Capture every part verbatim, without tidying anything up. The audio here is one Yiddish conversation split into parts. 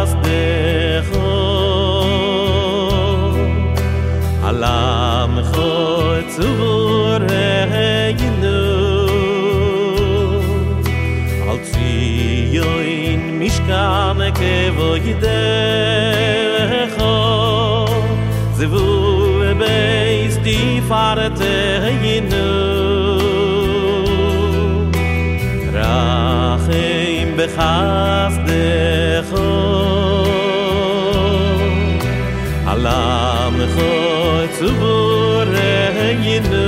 בחסדך עלמך צורנו על ציון משכן כבודך זבו בייס תפארתנו רחם בחסדך עלמך צורנו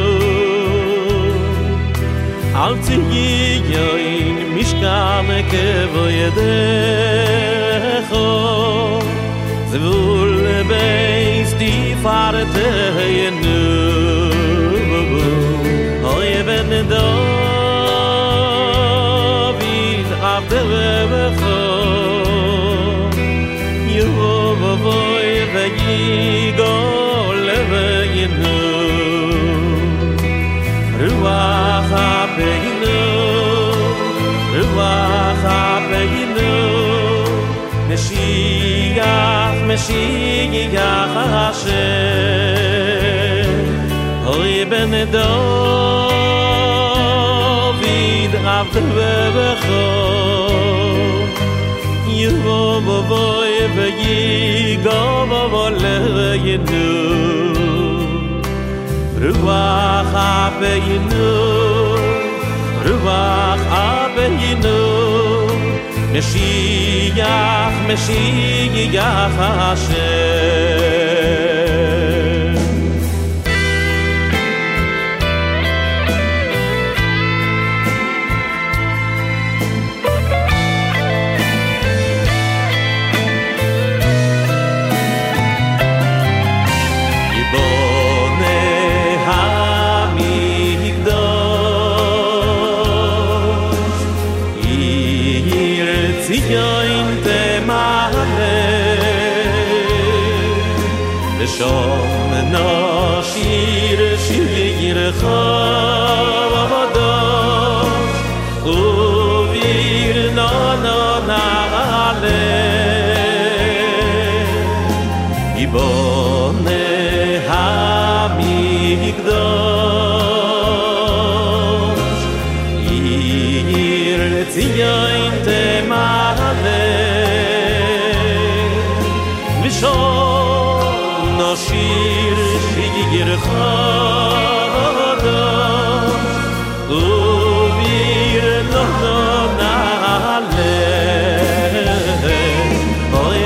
על ציון משכן כבודך זבול בייס תפארתנו אוי בן דוד עבדך יבוא ויגאל בנו רוח אבינו רוח אבינו משיח משיח השם אוי בן דוד עבדך יבוא ויגאל בנו רוח אבינו רוח אבינו משיח משיח השם שום נשיר שיר חדש וביר נעלה יבונה המקדש עיר ציון תמלא ושום נשיר שיר חדש וביר נעלה אוי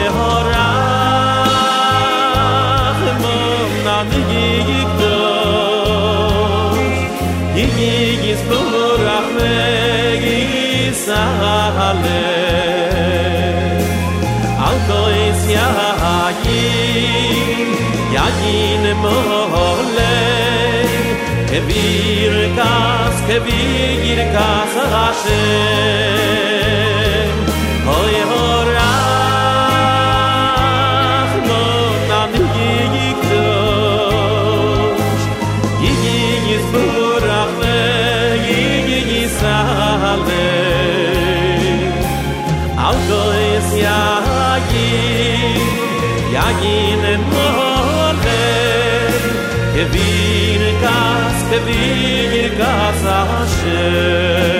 הרחמן יקדוש יסבורך ויסהלם על כוס יין יין מולך כבירכס כבירכס השם אוי הרחמן יקדוש יסבורך ויסהלם על כוס יין יין מולך כבירכס כבירכס השם